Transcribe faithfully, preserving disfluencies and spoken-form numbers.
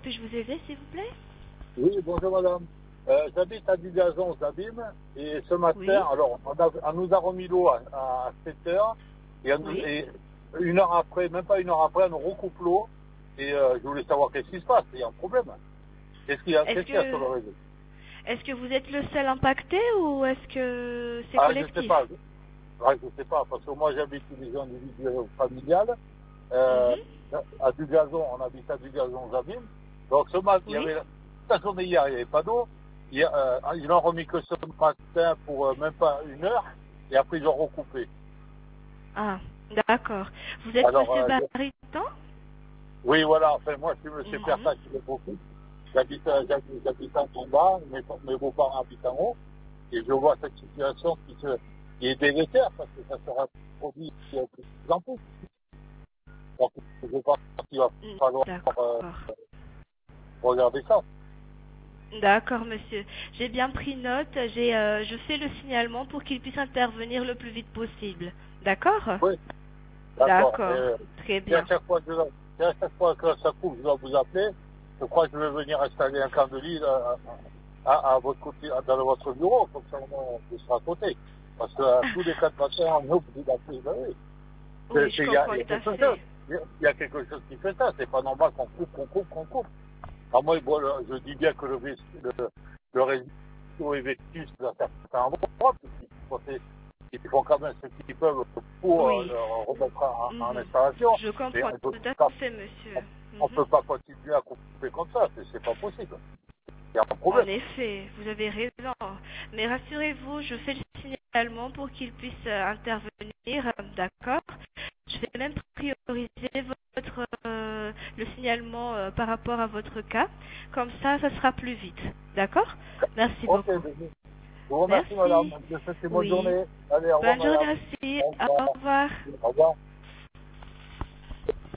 puis-je vous aider, s'il vous plaît? Oui, bonjour madame. Euh, J'habite à Dugazon, aux Abîmes, et ce matin, Oui. alors, on, a, on nous a remis l'eau à, à sept heures, et, on, Oui. et une heure après, même pas une heure après, on nous recoupe l'eau, et euh, je voulais savoir qu'est-ce qui se passe, il y a un problème. Qu'est-ce qu'il y a, Est-ce qu'est-ce qu'il y a sur que, le réseau? est-ce que vous êtes le seul impacté ou est-ce que c'est Ah, je sais collectif? pas, je, ouais, je sais pas, parce que moi j'habite une maison individuelle familiale, euh, Mhm. à Dugazon, on habite à Dugazon, aux Abîmes, donc ce matin, il y Oui. avait, toute la journée hier, il n'y avait pas d'eau. Il y a, euh, ils l'ont remis que ce matin pour euh, même pas une heure, et après ils ont recoupé. Ah, d'accord. Vous êtes Alors, Monsieur euh, je- Bariton? oui, voilà, enfin, moi, je suis monsieur Mhm. Perta qui le beaucoup. J'habite, euh, j'habite, j'habite en bas, mes, mes beaux-parents habitent en haut, et je vois cette situation qui, se, qui est délétère, parce que ça sera produit de plus en plus. Donc, je pense qu'il va falloir euh, D'accord. regarder ça. D'accord, monsieur. J'ai bien pris note. J'ai, euh, je fais le signalement pour qu'il puisse intervenir le plus vite possible. D'accord? Oui, d'accord. D'accord. Euh, Très si à bien. chaque fois que je, si à chaque fois que ça coupe, je dois vous appeler, je crois que je vais venir installer un candelier à, à, à votre côté, à- dans votre bureau, comme ça on on sera à côté. Parce que à tous les quatre matins, on est obligé d'appeler. Ben oui. Oui, C'est- je c'est- Il y, a, comprends il y a tout à quelque chose. fait. Il y a il y a quelque chose qui fait ça. C'est pas normal qu'on coupe, qu'on coupe, qu'on coupe. À moi, bon, le- je dis bien que le, vis- le, le réseau est vécu dans certains endroits, puisqu'ils font, ils font quand même ce qu'ils peuvent pour euh, Oui. le remettre en, en Mhm. installation. Je Mais comprends on peut tout pas, à fait, monsieur. on Mhm. peut pas continuer à couper comme ça. C'est c'est pas possible. Il y a un En problème. effet, vous avez raison. Mais rassurez-vous, je fais le signalement pour qu'il puisse euh, intervenir, euh, d'accord? Je vais même prioriser votre, euh, le signalement euh, par rapport à votre cas. Comme ça, ça sera plus vite. D'accord? Merci Ok, beaucoup. je vous remercie, madame. Merci. Je vous souhaite une bonne Oui. journée. Allez, au revoir, Bonne journée madame. aussi. Au Au revoir. revoir. Au revoir.